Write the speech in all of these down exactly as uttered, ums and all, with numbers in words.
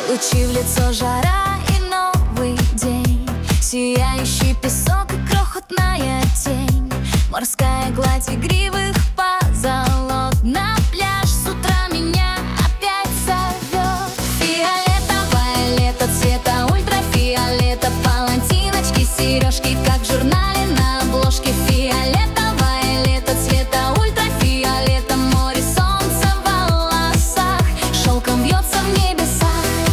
Лучи в лицо, жара и новый день, сияющий песок и крохотная тень, морская гладь игривых позолот. На пляж с утра меня опять зовет. Фиолетовое лето, цвета ультрафиолета, палантиночки, сережки, как в журнале на обложке. Фиолетовое лето, цвета ультрафиолета, море, солнце в волосах, шелком вьется в небесах.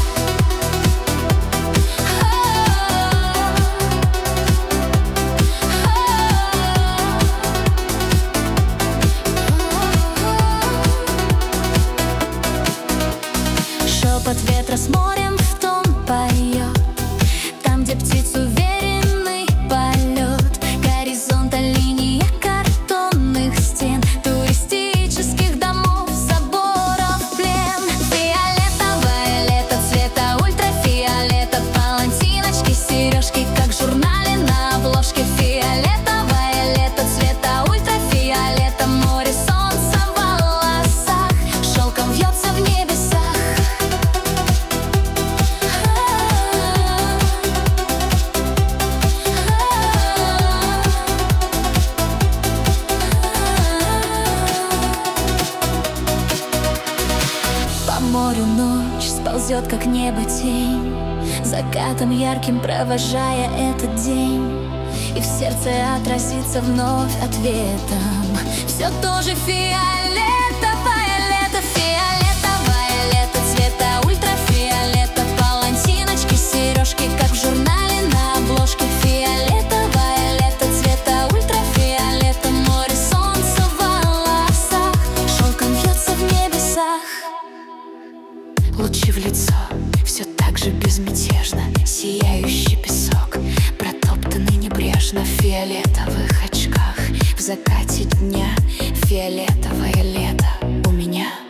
Шепот ветра с морем в тон поет, там, где птиц уверенный полет. Горизонта линия картонных стен, туристических домов, заборов плен. Фиолетовое лето, цвета ультрафиолета, палантиночки, сережки, как в журнале на обложке. Фиолетовое лето, цвета ультрафиолета, море, солнце в волосах, шелком вьется в небесах. По морю ночь сползет, как небо, тень, закатом ярким провожая этот день. И в сердце отразится вновь ответом все то же фиолетовое лето. Фиолетовое лето, цвета ультрафиолета, палантиночки, сережки, как в журнале на обложке. Фиолетовое лето, цвета ультрафиолета, море, солнце в волосах, шелком вьется в небесах. Лучи в лицо, все так же безмятежно, сияющий песок, протоптанный небрежно в фиолетовых очках. В закате дня фиолетовое лето у меня.